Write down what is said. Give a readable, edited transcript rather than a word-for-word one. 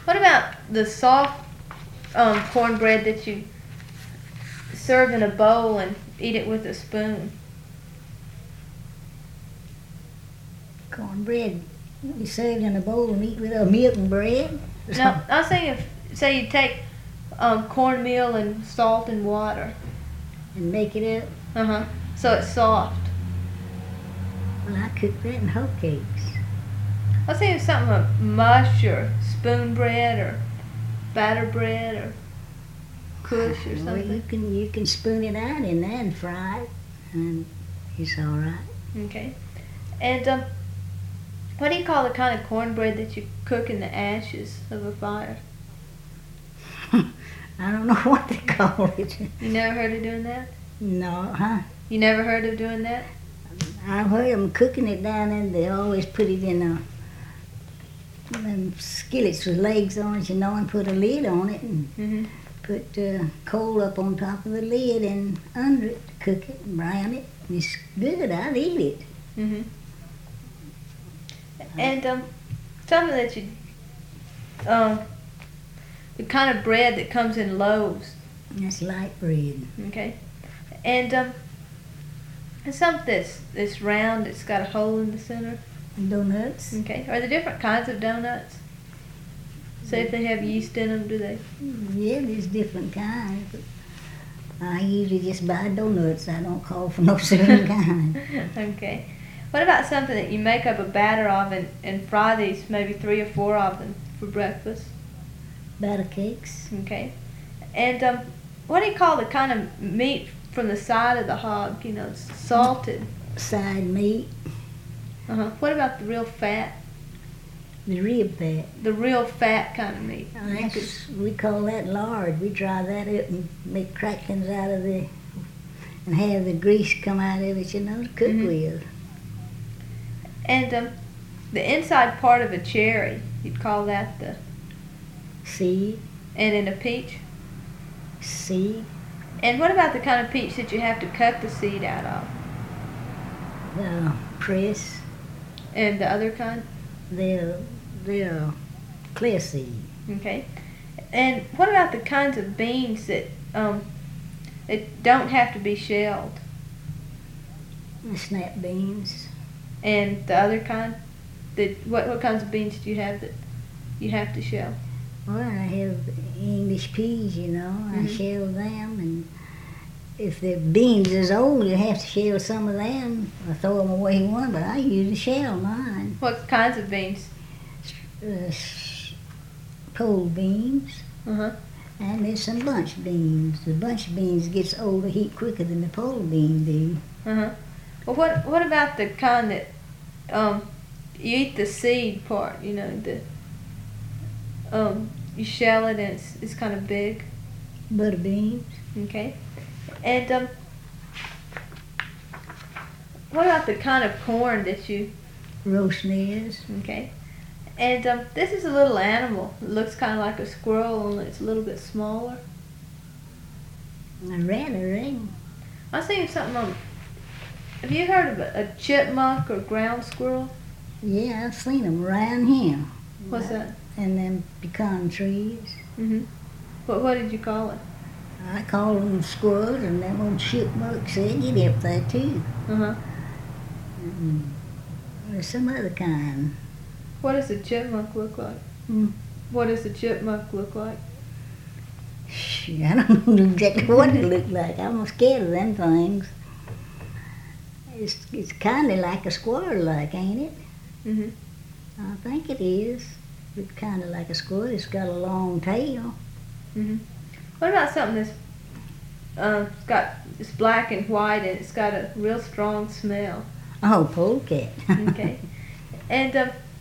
What about the soft cornbread that you serve in a bowl and eat it with a spoon? Cornbread you served in a bowl and eat with a milk and bread? No, I was saying if, say you take cornmeal and salt and water. And make it up? Uh-huh. So it's soft. Well, I cook that in hoe cakes. I was thinking something like mush or spoon bread or batter bread or kush or Well, something. you can spoon it out in there and fry it, and it's all right. Okay. And what do you call the kind of cornbread that you cook in the ashes of a fire? I don't know what they call it. You never heard of doing that? No, huh? You never heard of doing that? I've heard them cooking it down and they always put it in them skillets with legs on it, and put a lid on it and Mm-hmm. put coal up on top of the lid and under it to cook it and brown it. It's good. I'd eat it. Mm-hmm. And something that you, the kind of bread that comes in loaves. That's light bread. Okay. And it's something that's round. It's got a hole in the center. Donuts. Okay. Are there different kinds of donuts? Say if they have yeast in them, do they? Yeah, there's different kinds. But I usually just buy donuts. I don't call for no certain kind. Okay. What about something that you make up a batter of and fry these, maybe 3 or 4 of them for breakfast? Batter cakes. Okay. And what do you call the kind of meat from the side of the hog? Salted. Side meat. Uh-huh. What about the real fat? The rib fat. The real fat kind of meat. We call that lard. We dry that up and make cracklings out of it and have the grease come out of it, to cook with. And the inside part of a cherry, you'd call that the seed. And in a peach? Seed. And what about the kind of peach that you have to cut the seed out of? The press. And the other kind? They're clear seed. Okay. And what about the kinds of beans that don't have to be shelled? The snap beans. And the other kind? What kinds of beans do you have that you have to shell? Well, I have English peas, I shell them, and if the beans is old, you have to shell some of them. I throw them away but I usually shell mine. What kinds of beans? Pole beans. Uh-huh. And there's some bunch beans. The bunch beans gets old a heap quicker than the pole bean do. Uh-huh. Well, what about the kind that you eat the seed part? You shell it and it's kind of big. Butter beans. Okay. And what about the kind of corn that you roast ears? Okay. And this is a little animal. It looks kind of like a squirrel, only it's a little bit smaller. A rattler, eh? I was thinking something have you heard of a chipmunk or ground squirrel? Yeah, I've seen them around here. What's that? And them pecan trees. Mm-hmm. What did you call it? I call them squirrels, and them old chipmunks, they get up there too. Uh-huh. There's some other kind. What does a chipmunk look like? What does a chipmunk look like? I don't know exactly what it looks like. I'm scared of them things. It's kind of like a squirrel, ain't it? Mm-hmm. I think it is. It's kind of like a squirrel. It's got a long tail. Mm-hmm. What about something that's it's black and white and it's got a real strong smell? Oh, polecat. Okay. And